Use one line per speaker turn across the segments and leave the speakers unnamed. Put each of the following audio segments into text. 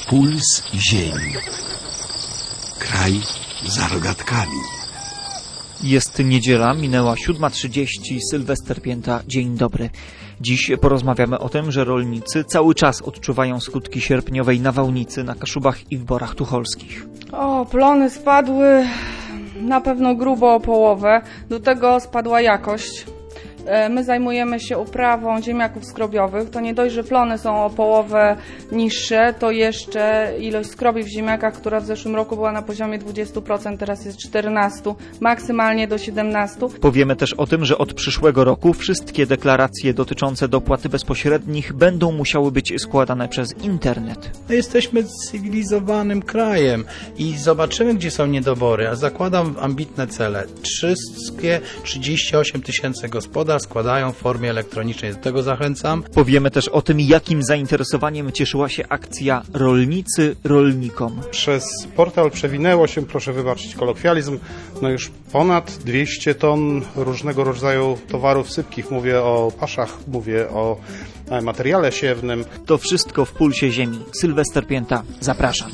Puls ziemi. Kraj za rogatkami.
Jest niedziela, minęła 7:30, Sylwester Pięta. Dzień dobry. Dziś porozmawiamy o tym, że rolnicy cały czas odczuwają skutki sierpniowej nawałnicy na Kaszubach i w Borach Tucholskich.
Plony spadły na pewno grubo o połowę, do tego spadła jakość. My zajmujemy się uprawą ziemniaków skrobiowych. To nie dość, że plony są o połowę niższe, to jeszcze ilość skrobi w ziemniakach, która w zeszłym roku była na poziomie 20%, teraz jest 14%, maksymalnie do 17%.
Powiemy też o tym, że od przyszłego roku wszystkie deklaracje dotyczące dopłat bezpośrednich będą musiały być składane przez internet.
Jesteśmy cywilizowanym krajem i zobaczymy, gdzie są niedobory, a zakładam ambitne cele. Wszystkie 38 tysięcy gospodarstw składają w formie elektronicznej. Do tego zachęcam.
Powiemy też o tym, jakim zainteresowaniem cieszyła się akcja Rolnicy rolnikom.
Przez portal przewinęło się, proszę wybaczyć kolokwializm, już ponad 200 ton różnego rodzaju towarów sypkich. Mówię o paszach, mówię o materiale siewnym.
To wszystko w Pulsie Ziemi. Sylwester Pięta, zapraszam.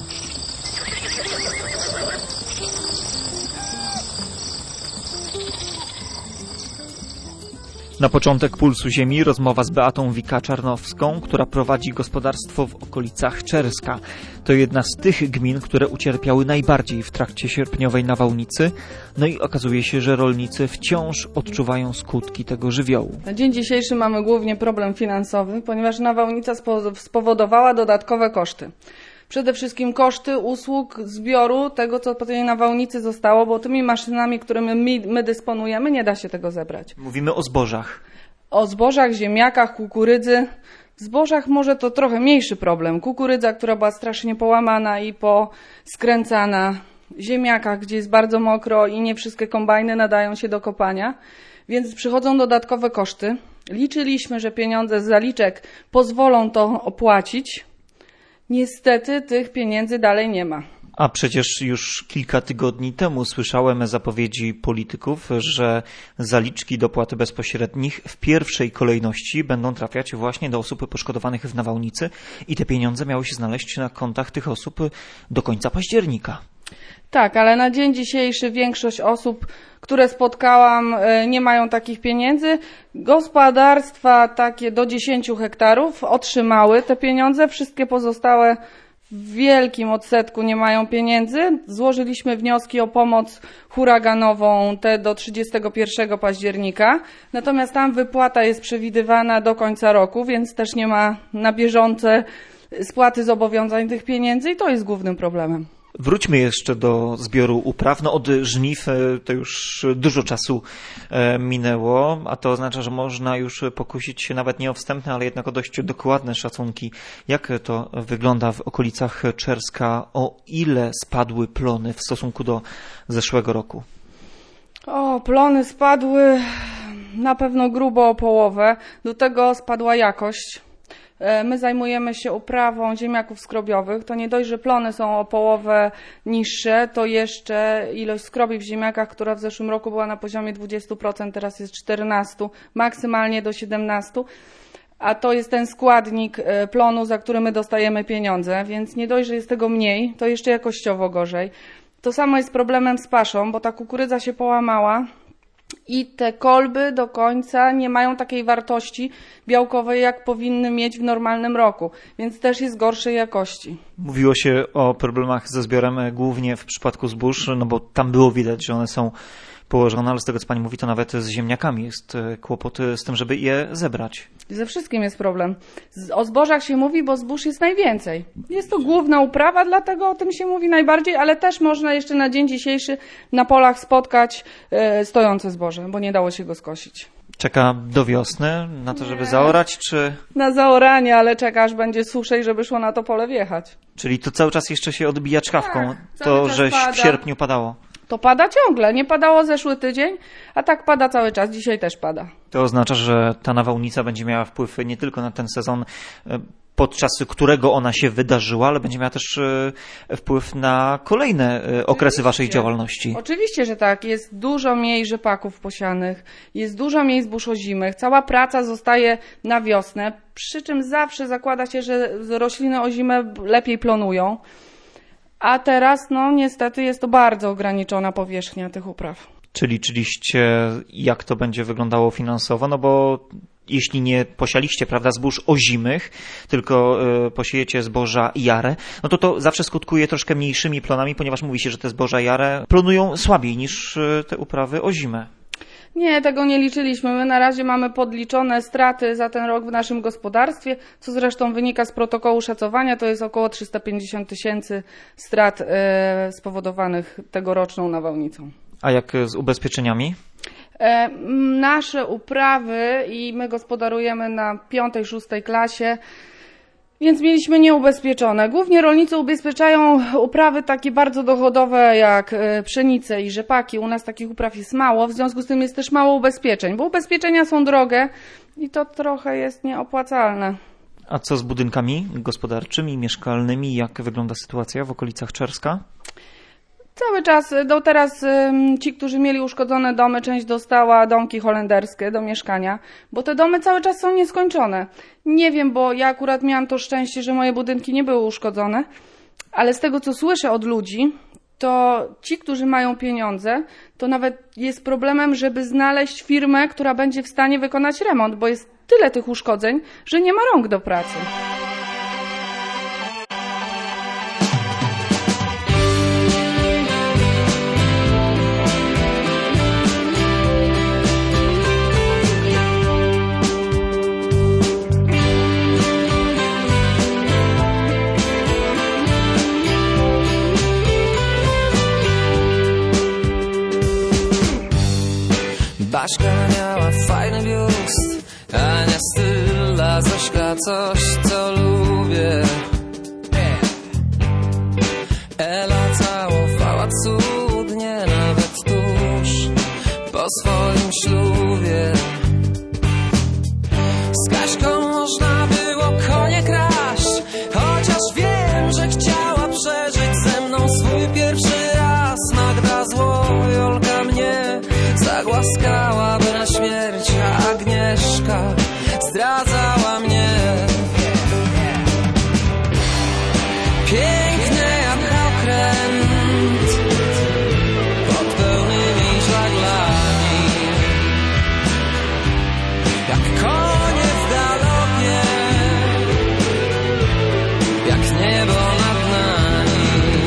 Na początek Pulsu Ziemi rozmowa z Beatą Wika-Czarnowską, która prowadzi gospodarstwo w okolicach Czerska. To jedna z tych gmin, które ucierpiały najbardziej w trakcie sierpniowej nawałnicy. No i okazuje się, że rolnicy wciąż odczuwają skutki tego żywiołu.
Na dzień dzisiejszy mamy głównie problem finansowy, ponieważ nawałnica spowodowała dodatkowe koszty. Przede wszystkim koszty usług zbioru tego, co po tej nawałnicy zostało, bo tymi maszynami, którymi my dysponujemy, nie da się tego zebrać.
Mówimy o zbożach.
O zbożach, ziemniakach, kukurydzy. W zbożach może to trochę mniejszy problem. Kukurydza, która była strasznie połamana i poskręcana. W ziemniakach, gdzie jest bardzo mokro i nie wszystkie kombajny nadają się do kopania. Więc przychodzą dodatkowe koszty. Liczyliśmy, że pieniądze z zaliczek pozwolą to opłacić. Niestety tych pieniędzy dalej nie ma.
A przecież już kilka tygodni temu słyszałem zapowiedzi polityków, że zaliczki dopłat bezpośrednich w pierwszej kolejności będą trafiać właśnie do osób poszkodowanych w nawałnicy i te pieniądze miały się znaleźć na kontach tych osób do końca października.
Tak, ale na dzień dzisiejszy większość osób, które spotkałam, nie mają takich pieniędzy. Gospodarstwa takie do 10 hektarów otrzymały te pieniądze, wszystkie pozostałe w wielkim odsetku nie mają pieniędzy. Złożyliśmy wnioski o pomoc huraganową, te do 31 października, natomiast tam wypłata jest przewidywana do końca roku, więc też nie ma na bieżące spłaty zobowiązań tych pieniędzy i to jest głównym problemem.
Wróćmy jeszcze do zbioru upraw. Od żniw to już dużo czasu minęło, a to oznacza, że można już pokusić się nawet nie o wstępne, ale jednak o dość dokładne szacunki. Jak to wygląda w okolicach Czerska? O ile spadły plony w stosunku do zeszłego roku?
Plony spadły na pewno grubo o połowę, do tego spadła jakość. My zajmujemy się uprawą ziemniaków skrobiowych. To nie dość, że plony są o połowę niższe, to jeszcze ilość skrobi w ziemniakach, która w zeszłym roku była na poziomie 20%, teraz jest 14%, maksymalnie do 17%. A to jest ten składnik plonu, za który my dostajemy pieniądze, więc nie dość, że jest tego mniej, to jeszcze jakościowo gorzej. To samo jest problemem z paszą, bo ta kukurydza się połamała. I te kolby do końca nie mają takiej wartości białkowej, jak powinny mieć w normalnym roku, więc też jest gorszej jakości.
Mówiło się o problemach ze zbiorem głównie w przypadku zbóż, bo tam było widać, że one są położone, ale z tego, co pani mówi, to nawet z ziemniakami jest kłopot z tym, żeby je zebrać.
Ze wszystkim jest problem. O zbożach się mówi, bo zbóż jest najwięcej. Jest to główna uprawa, dlatego o tym się mówi najbardziej, ale też można jeszcze na dzień dzisiejszy na polach spotkać stojące zboże, bo nie dało się go skosić.
Czeka do wiosny na to, żeby zaorać, czy...
Na zaoranie, ale czeka, aż będzie suszej, żeby szło na to pole wjechać.
Czyli to cały czas jeszcze się odbija czkawką,
tak,
to, że w sierpniu padało.
To pada ciągle, nie padało zeszły tydzień, a tak pada cały czas, dzisiaj też pada.
To oznacza, że ta nawałnica będzie miała wpływ nie tylko na ten sezon podczas którego ona się wydarzyła, ale będzie miała też wpływ na kolejne okresy waszej działalności.
Oczywiście, że tak. Jest dużo mniej rzepaków posianych, jest dużo mniej zbóż ozimych, cała praca zostaje na wiosnę, przy czym zawsze zakłada się, że rośliny ozime lepiej plonują, a teraz no niestety jest to bardzo ograniczona powierzchnia tych upraw.
Czy liczyliście, jak to będzie wyglądało finansowo? No bo jeśli nie posialiście, prawda, zbóż ozimych, tylko posiejecie zboża jare, no to zawsze skutkuje troszkę mniejszymi plonami, ponieważ mówi się, że te zboża jare plonują słabiej niż te uprawy ozime.
Nie, tego nie liczyliśmy. My na razie mamy podliczone straty za ten rok w naszym gospodarstwie, co zresztą wynika z protokołu szacowania. To jest około 350 000 strat spowodowanych tegoroczną nawałnicą.
A jak z ubezpieczeniami?
Nasze uprawy i my gospodarujemy na 5., 6. klasie, więc mieliśmy nieubezpieczone. Głównie rolnicy ubezpieczają uprawy takie bardzo dochodowe jak pszenice i rzepaki. U nas takich upraw jest mało, w związku z tym jest też mało ubezpieczeń, bo ubezpieczenia są drogie i to trochę jest nieopłacalne.
A co z budynkami gospodarczymi, mieszkalnymi? Jak wygląda sytuacja w okolicach Czerska?
Cały czas, do teraz ci, którzy mieli uszkodzone domy, część dostała domki holenderskie do mieszkania, bo te domy cały czas są nieskończone. Nie wiem, bo ja akurat miałam to szczęście, że moje budynki nie były uszkodzone, ale z tego, co słyszę od ludzi, to ci, którzy mają pieniądze, to nawet jest problemem, żeby znaleźć firmę, która będzie w stanie wykonać remont, bo jest tyle tych uszkodzeń, że nie ma rąk do pracy.
Baśka miała fajny biust, Ania styl, a Zośka coś, co lubię. Ela całowała cudnie, nawet tuż po swoim ślubie. Z Kaśką można było konie kraść, chociaż wiem, że chciała przeżyć ze mną swój pierwszy raz. Magda Złojolka mnie zagłaskałaby na śmierć, a Agnieszka zdradzała mnie. Piękny jak okręt pod pełnymi żaglami, jak konie w galopie, jak niebo nad nami.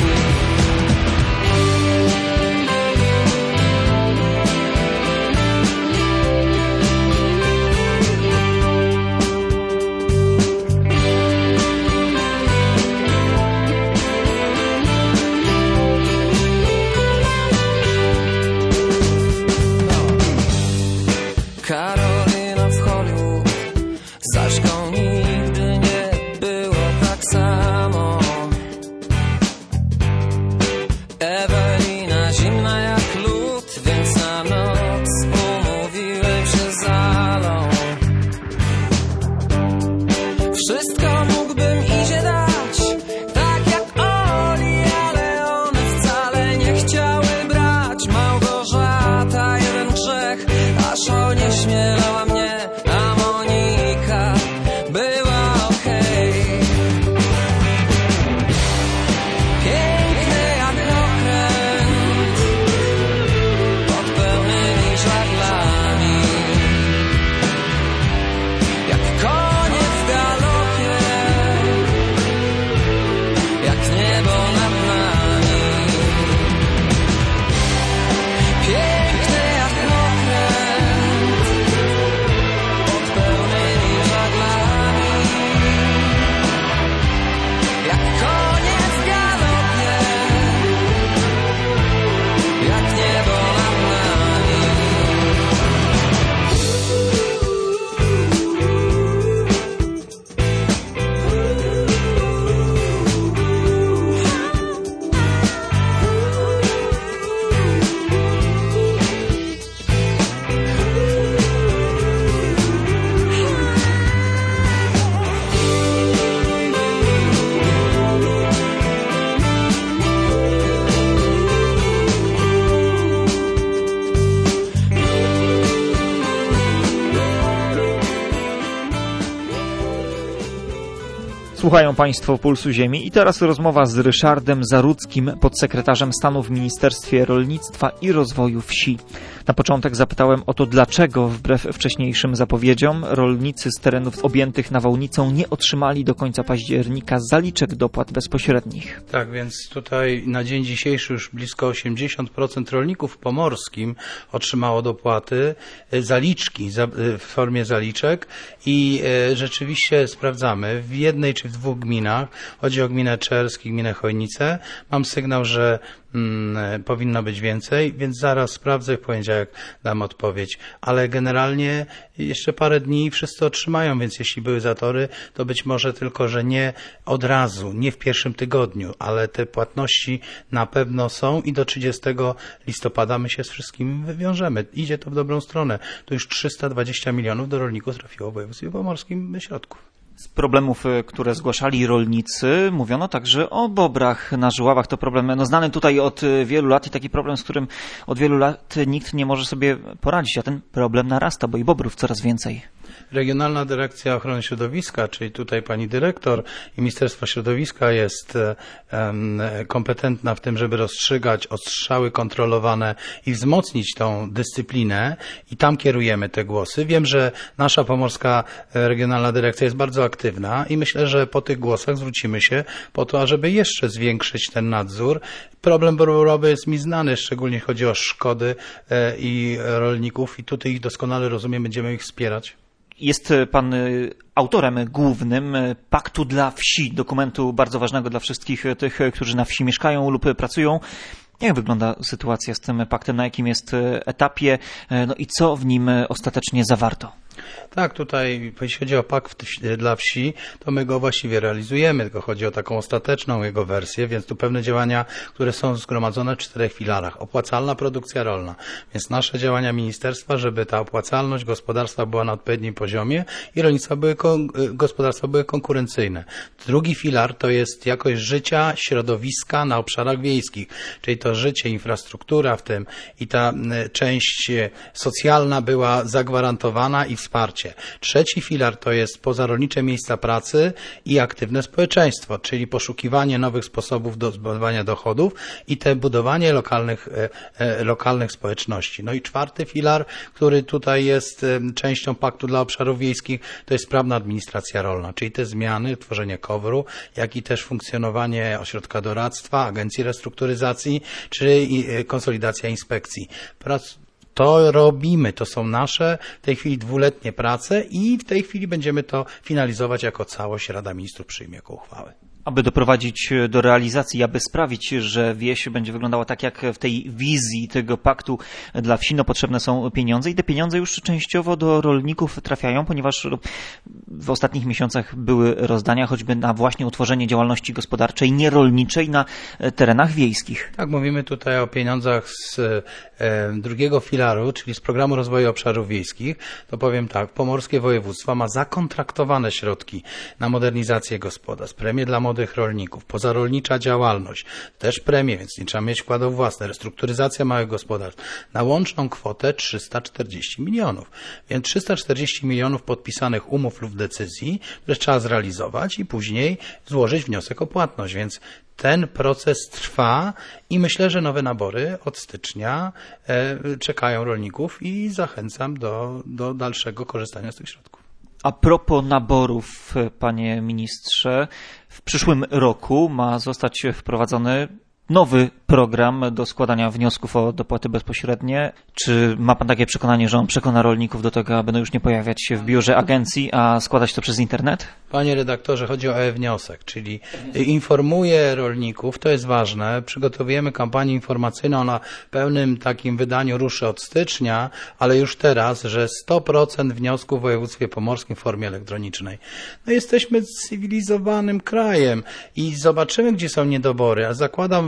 Karolina w Hollywood, z Zaśką nigdy nie było tak samo. Ewelina zimna jak lód, więc na noc umówiłem się z Alą. Wszystko mógłbym Izie dać, tak jak Oli, ale one wcale nie chciały brać. Małgorzata jeden grzech, aż onieśmielała mnie, a Monika była okej. Piękny jak okręt pod pełnymi żaglami, jak konie w galopie,
Słuchają Państwo Pulsu Ziemi i teraz rozmowa z Ryszardem Zarudzkim, podsekretarzem stanu w Ministerstwie Rolnictwa i Rozwoju Wsi. Na początek zapytałem o to, dlaczego wbrew wcześniejszym zapowiedziom rolnicy z terenów objętych nawałnicą nie otrzymali do końca października zaliczek dopłat bezpośrednich.
Tak, więc tutaj na dzień dzisiejszy już blisko 80% rolników pomorskim otrzymało dopłaty, zaliczki w formie zaliczek i rzeczywiście sprawdzamy w jednej czy w dwóch gminach, chodzi o gminę Czersk i gminę Chojnice, mam sygnał, że powinno być więcej, więc zaraz sprawdzę i w poniedziałek dam odpowiedź. Ale generalnie jeszcze parę dni wszyscy otrzymają, więc jeśli były zatory, to być może tylko, że nie od razu, nie w pierwszym tygodniu, ale te płatności na pewno są i do 30 listopada my się z wszystkim wywiążemy. Idzie to w dobrą stronę. To już 320 milionów do rolników trafiło w województwie pomorskim środków.
Z problemów, które zgłaszali rolnicy, mówiono także o bobrach na Żuławach. To problem znany tutaj od wielu lat i taki problem, z którym od wielu lat nikt nie może sobie poradzić, a ten problem narasta, bo i bobrów coraz więcej.
Regionalna Dyrekcja Ochrony Środowiska, czyli tutaj pani dyrektor i Ministerstwo Środowiska jest kompetentna w tym, żeby rozstrzygać odstrzały kontrolowane i wzmocnić tą dyscyplinę i tam kierujemy te głosy. Wiem, że nasza pomorska Regionalna Dyrekcja jest bardzo aktywna i myślę, że po tych głosach zwrócimy się po to, ażeby jeszcze zwiększyć ten nadzór. Problem bobrowy jest mi znany, szczególnie chodzi o szkody i rolników i tutaj ich doskonale rozumiem, będziemy ich wspierać.
Jest pan autorem głównym Paktu dla Wsi, dokumentu bardzo ważnego dla wszystkich tych, którzy na wsi mieszkają lub pracują. Jak wygląda sytuacja z tym paktem, na jakim jest etapie, no i co w nim ostatecznie zawarto? Tak,
tutaj jeśli chodzi o pakt dla wsi, to my go właściwie realizujemy, tylko chodzi o taką ostateczną jego wersję, więc tu pewne działania, które są zgromadzone w 4 filarach. Opłacalna produkcja rolna, więc nasze działania ministerstwa, żeby ta opłacalność gospodarstwa była na odpowiednim poziomie i gospodarstwa były konkurencyjne. Drugi filar to jest jakość życia, środowiska na obszarach wiejskich, czyli to życie, infrastruktura w tym i ta część socjalna była zagwarantowana i wsparcie. Trzeci filar to jest pozarolnicze miejsca pracy i aktywne społeczeństwo, czyli poszukiwanie nowych sposobów do zdobywania dochodów i te budowanie lokalnych społeczności. No i czwarty filar, który tutaj jest częścią Paktu dla Obszarów Wiejskich, to jest sprawna administracja rolna, czyli te zmiany, tworzenie KOWR-u, jak i też funkcjonowanie ośrodka doradztwa, agencji restrukturyzacji, czy konsolidacja inspekcji. To robimy, to są nasze w tej chwili 2-letnie prace i w tej chwili będziemy to finalizować jako całość. Rada Ministrów przyjmie jako uchwałę.
Aby doprowadzić do realizacji, aby sprawić, że wieś będzie wyglądała tak jak w tej wizji tego paktu dla wsi, no potrzebne są pieniądze i te pieniądze już częściowo do rolników trafiają, ponieważ w ostatnich miesiącach były rozdania choćby na właśnie utworzenie działalności gospodarczej nierolniczej na terenach wiejskich.
Tak, mówimy tutaj o pieniądzach z drugiego filaru, czyli z Programu Rozwoju Obszarów Wiejskich. To powiem tak, pomorskie województwo ma zakontraktowane środki na modernizację gospodarstw, premie dla młodych rolników, pozarolnicza działalność, też premie, więc nie trzeba mieć wkładów własnych, restrukturyzacja małych gospodarstw, na łączną kwotę 340 milionów. Więc 340 milionów podpisanych umów lub decyzji, które trzeba zrealizować i później złożyć wniosek o płatność, więc ten proces trwa i myślę, że nowe nabory od stycznia czekają rolników i zachęcam do dalszego korzystania z tych środków.
A propos naborów, panie ministrze, w przyszłym roku ma zostać wprowadzony nowy program do składania wniosków o dopłaty bezpośrednie. Czy ma pan takie przekonanie, że on przekona rolników do tego, aby już nie pojawiać się w biurze agencji, a składać to przez internet?
Panie redaktorze, chodzi o e-wniosek, czyli informuję rolników, to jest ważne, przygotowujemy kampanię informacyjną, na pełnym takim wydaniu ruszy od stycznia, ale już teraz, że 100% wniosków w województwie pomorskim w formie elektronicznej. No jesteśmy cywilizowanym krajem i zobaczymy, gdzie są niedobory, a zakładam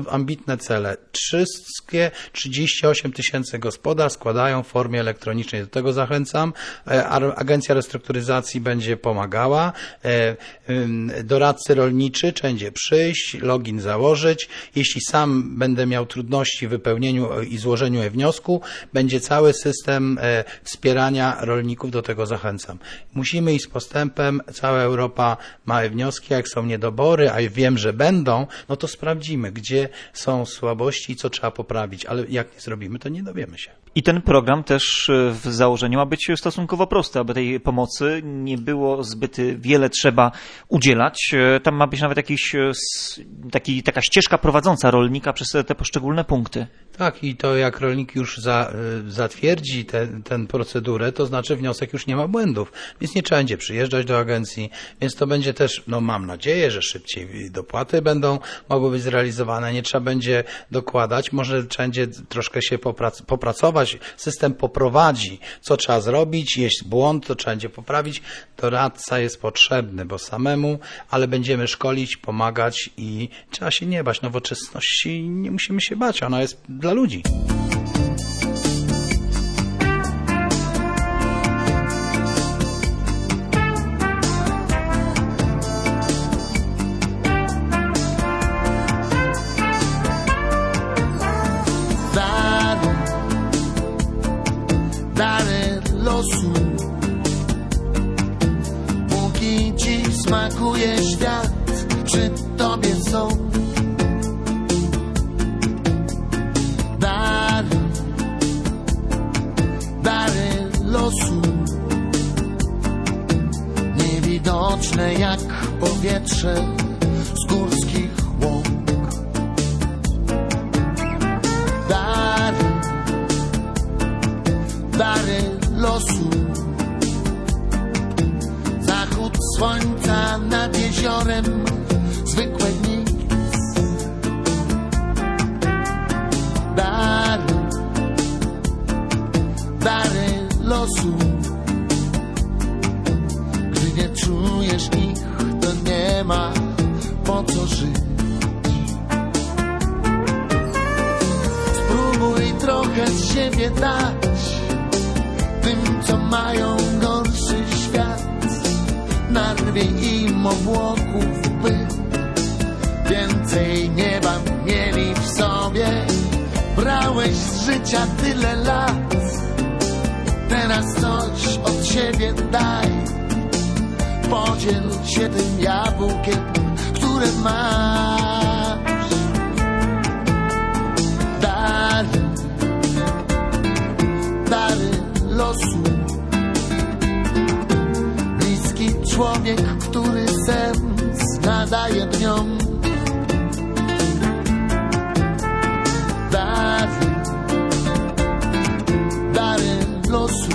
ambitne cele. Wszystkie 38 000 gospodarstw składają w formie elektronicznej. Do tego zachęcam. Agencja Restrukturyzacji będzie pomagała. Doradcy rolniczy będzie przyjść, login założyć. Jeśli sam będę miał trudności w wypełnieniu i złożeniu wniosku, będzie cały system wspierania rolników, do tego zachęcam. Musimy iść z postępem, cała Europa ma wnioski, jak są niedobory, a wiem, że będą, no to sprawdzimy, gdzie są słabości i co trzeba poprawić, ale jak nie zrobimy, to nie dowiemy się.
I ten program też w założeniu ma być stosunkowo prosty, aby tej pomocy nie było zbyt wiele trzeba udzielać. Tam ma być nawet taka ścieżka prowadząca rolnika przez te poszczególne punkty.
Tak, i to jak rolnik już zatwierdzi tę procedurę, to znaczy wniosek już nie ma błędów, więc nie trzeba będzie przyjeżdżać do agencji, więc to będzie też, no mam nadzieję, że szybciej dopłaty mogły być zrealizowane, nie trzeba będzie dokładać, może trzeba będzie troszkę się popracować, system poprowadzi, co trzeba zrobić, jest błąd, to trzeba będzie poprawić, doradca jest potrzebny, bo samemu, ale będziemy szkolić, pomagać i trzeba się nie bać, nowoczesności nie musimy się bać, ona jest dla ludzi.
Dary losu, póki ci smakuje świat, przy tobie są. Dary losu, niewidoczne jak powietrze z górskich łąk. Dary losu, zachód słońca nad jeziorem, zwykłe nic. Dary losu, gdy nie czujesz ich, to nie ma po co żyć. Spróbuj trochę z siebie dać tym, co mają gorszy świat. Narwij im obłoków, by więcej nieba mieli w sobie. Brałeś z życia tyle lat, teraz coś od siebie daj. Podziel się tym jabłkiem, które masz. Dary losu, bliski człowiek, który sens nadaje dniom. Dary losu,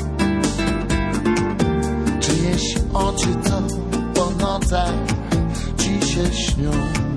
czyjeś oczy, co po nocach ci się śnią.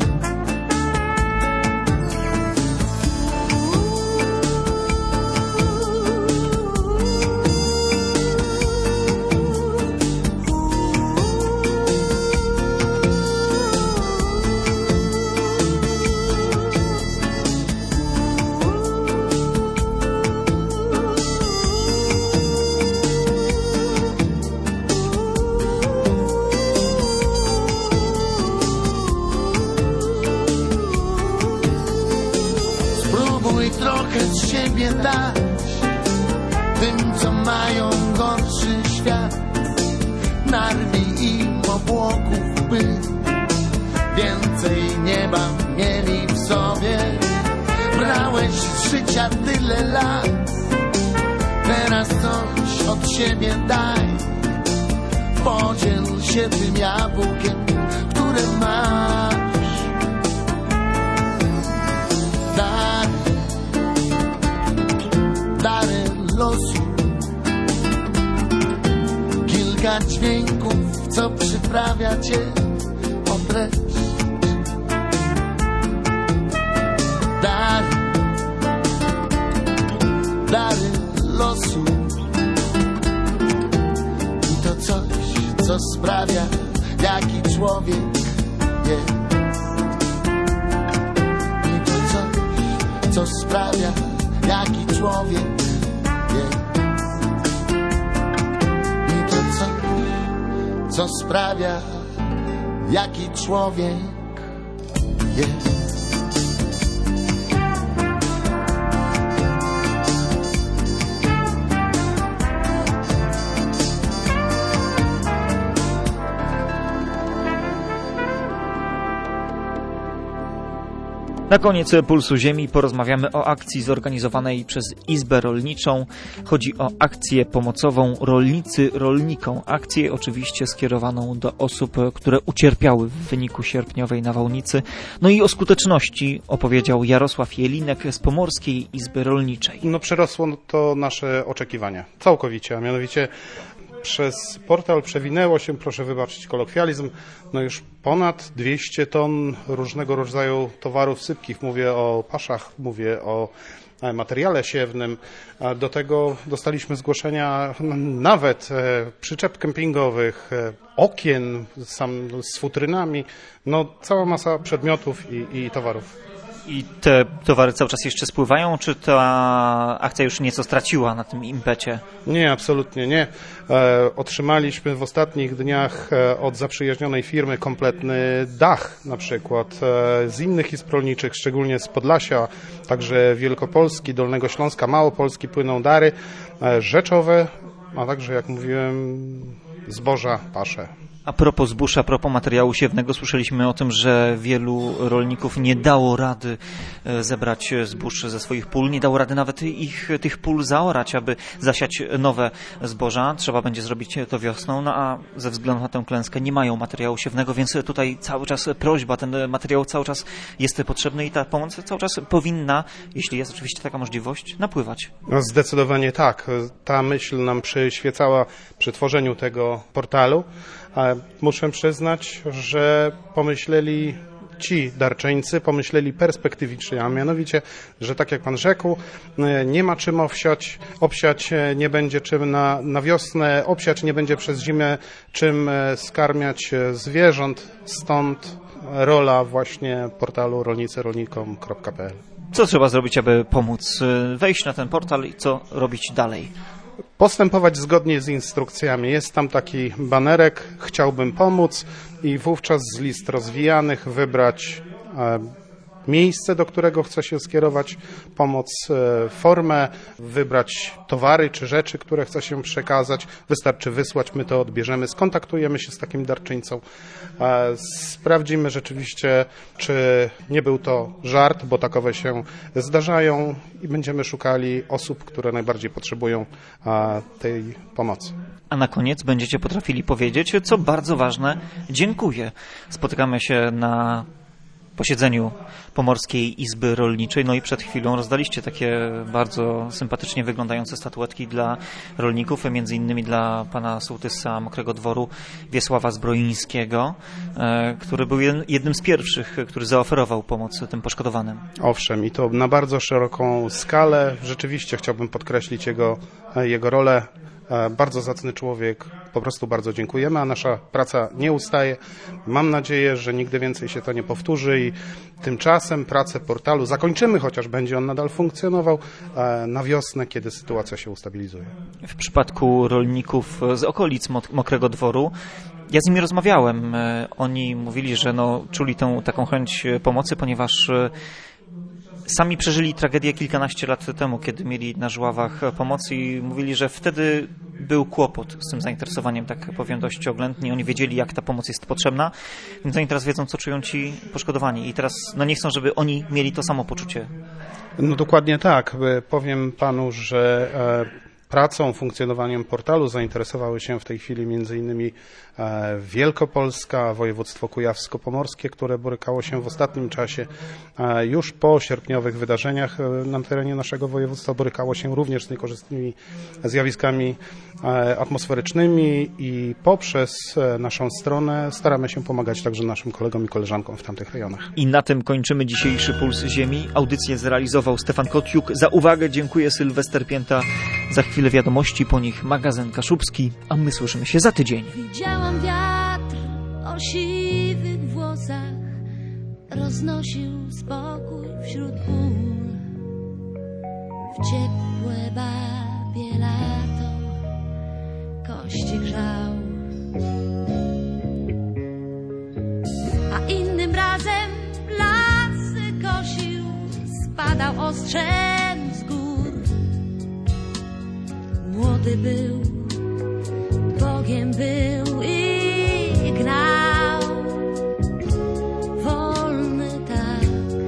Trochę z siebie dać tym, co mają gorszy świat. Narwij im obłoków, by więcej nieba mieli w sobie. Brałeś z życia tyle lat, teraz coś od siebie daj. Podziel się tym jabłkiem, które masz. Dary losu, kilka dźwięków, co przyprawia cię o dreszcz. Dary losu, i to coś, co sprawia, jaki człowiek jest. I co sprawia, jaki człowiek jest. I to coś, co sprawia, jaki człowiek jest.
Na koniec Pulsu Ziemi porozmawiamy o akcji zorganizowanej przez Izbę Rolniczą. Chodzi o akcję pomocową Rolnicy Rolnikom. Akcję oczywiście skierowaną do osób, które ucierpiały w wyniku sierpniowej nawałnicy. No i o skuteczności opowiedział Jarosław Jelinek z Pomorskiej Izby Rolniczej.
No przerosło to nasze oczekiwania całkowicie, a mianowicie przez portal przewinęło się, proszę wybaczyć kolokwializm, no już ponad 200 ton różnego rodzaju towarów sypkich. Mówię o paszach, mówię o materiale siewnym. Do tego dostaliśmy zgłoszenia nawet przyczep kempingowych, okien z futrynami, no cała masa przedmiotów i towarów.
I te towary cały czas jeszcze spływają, czy ta akcja już nieco straciła na tym impecie?
Nie, absolutnie nie. Otrzymaliśmy w ostatnich dniach od zaprzyjaźnionej firmy kompletny dach na przykład. Z innych izb rolniczych, szczególnie z Podlasia, także Wielkopolski, Dolnego Śląska, Małopolski płyną dary rzeczowe, a także, jak mówiłem, zboża, pasze.
A propos zbóż, a propos materiału siewnego, słyszeliśmy o tym, że wielu rolników nie dało rady zebrać zbóż ze swoich pól, nie dało rady nawet tych pól zaorać, aby zasiać nowe zboża. Trzeba będzie zrobić to wiosną, no a ze względu na tę klęskę nie mają materiału siewnego, więc tutaj cały czas prośba, ten materiał cały czas jest potrzebny i ta pomoc cały czas powinna, jeśli jest oczywiście taka możliwość, napływać.
No zdecydowanie tak. Ta myśl nam przyświecała przy tworzeniu tego portalu. Muszę przyznać, że pomyśleli ci darczyńcy, pomyśleli perspektywicznie, a mianowicie, że tak jak pan rzekł, nie ma czym obsiać nie będzie czym na wiosnę, obsiać nie będzie przez zimę czym skarmiać zwierząt, stąd rola właśnie portalu rolnicyrolnikom.pl.
Co trzeba zrobić, aby pomóc wejść na ten portal i co robić dalej?
Postępować zgodnie z instrukcjami. Jest tam taki banerek, chciałbym pomóc i wówczas z list rozwijanych wybrać miejsce, do którego chce się skierować pomoc, formę, wybrać towary czy rzeczy, które chce się przekazać. Wystarczy wysłać, my to odbierzemy, skontaktujemy się z takim darczyńcą, sprawdzimy rzeczywiście, czy nie był to żart, bo takowe się zdarzają i będziemy szukali osób, które najbardziej potrzebują tej pomocy.
A na koniec będziecie potrafili powiedzieć, co bardzo ważne, dziękuję. Spotykamy się na posiedzeniu Pomorskiej Izby Rolniczej, no i przed chwilą rozdaliście takie bardzo sympatycznie wyglądające statuetki dla rolników, między innymi dla pana sołtysa Mokrego Dworu Wiesława Zbroińskiego, który był jednym z pierwszych, który zaoferował pomoc tym poszkodowanym.
Owszem, i to na bardzo szeroką skalę. Rzeczywiście chciałbym podkreślić jego rolę. Bardzo zacny człowiek, po prostu bardzo dziękujemy, a nasza praca nie ustaje. Mam nadzieję, że nigdy więcej się to nie powtórzy i tymczasem pracę portalu zakończymy, chociaż będzie on nadal funkcjonował na wiosnę, kiedy sytuacja się ustabilizuje.
W przypadku rolników z okolic Mokrego Dworu, ja z nimi rozmawiałem. Oni mówili, że czuli tę taką chęć pomocy, ponieważ sami przeżyli tragedię kilkanaście lat temu, kiedy mieli na Żuławach pomoc i mówili, że wtedy był kłopot z tym zainteresowaniem, tak powiem dość oględnie. Oni wiedzieli, jak ta pomoc jest potrzebna, więc oni teraz wiedzą, co czują ci poszkodowani i teraz nie chcą, żeby oni mieli to samo poczucie.
No dokładnie tak. Powiem panu, że pracą, funkcjonowaniem portalu zainteresowały się w tej chwili m.in. Wielkopolska, województwo kujawsko-pomorskie, które borykało się w ostatnim czasie już po sierpniowych wydarzeniach na terenie naszego województwa, borykało się również z niekorzystnymi zjawiskami atmosferycznymi i poprzez naszą stronę staramy się pomagać także naszym kolegom i koleżankom w tamtych rejonach.
I na tym kończymy dzisiejszy Puls Ziemi. Audycję zrealizował Stefan Kotiuk. Za uwagę dziękuję Sylwester Pięta. Za chwilę wiadomości, po nich magazyn Kaszubski, a my słyszymy się za tydzień.
Widziałam wiatr o siwych włosach, roznosił spokój wśród pól. w ciepłe babie lato kości grzał. A innym razem lasy kosił, spadał ostrzem z gór. Młody był, Bogiem był i gnał. Wolny tak.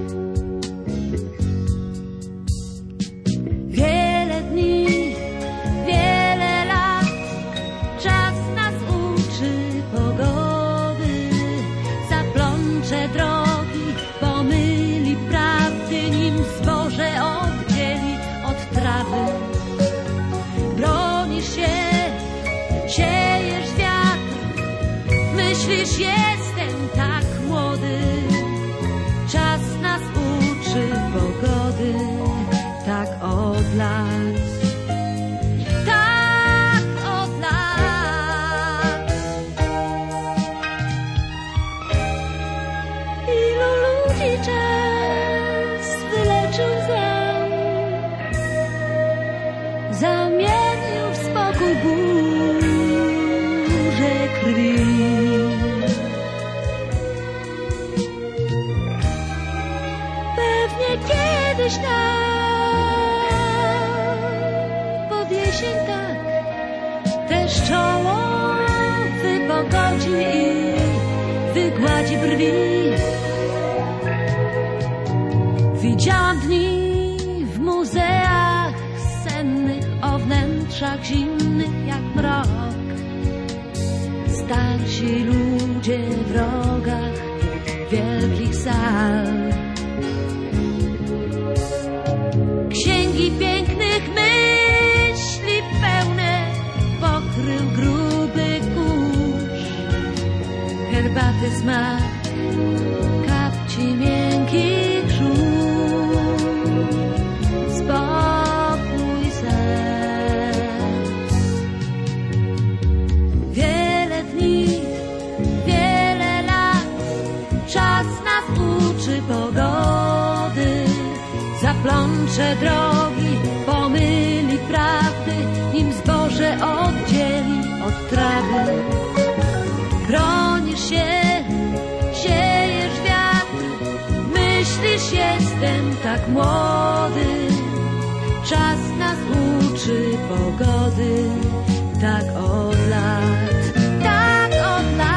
Wiele dni, wiele lat, czas nas uczy pogody. Zaplącze drogi, pomyli prawdy, nim zboże oddzieli od trawy. Bronisz się, siejesz wiatr, myślisz, jestem tak młody. Czas nas uczy pogody, tak od lat. Tak od lat. Ilu ludzi czas wyleczył zlam, zamienił w spokój burzę krwi. Pewnie kiedyś tam pod jesień tak też czoło wypogodzi i wygładzi brwi. Widziałam dni w muzeach sennych o wnętrzach zimnych jak mrok. Starsi ludzie w rogach wielkich sal. Księgi pięknych myśli pełne pokrył gruby kurz. Herbaty smak, kapci miękkich żółw. Spokój serc. Wiele dni, wiele lat, czas nas uczy pogody. Zaplącze drogi, pomyli prawdy, nim zboże oddzieli od trawy. Bronisz się, siejesz wiatr, myślisz, jestem tak młody. Czas nas uczy pogody, tak od lat, tak od lat.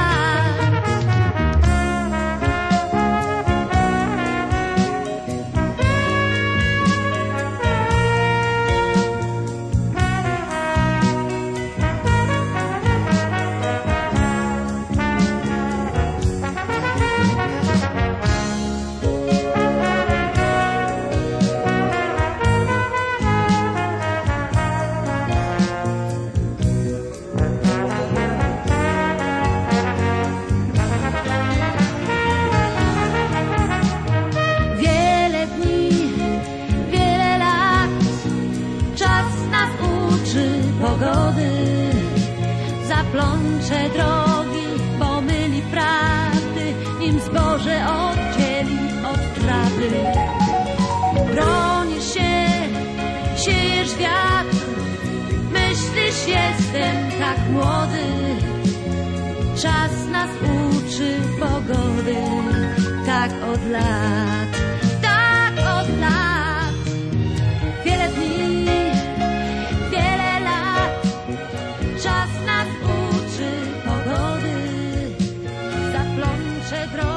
Pogody, zaplącze drogi, pomyli prawdy, nim zboże oddzieli od trawy. Bronisz się, siejesz wiatr, myślisz, jestem tak młody. Czas nas uczy pogody, tak od lat, tak od lat. Wiele dni, wiele lat, czas nas uczy pogody. Zaplącze drogi.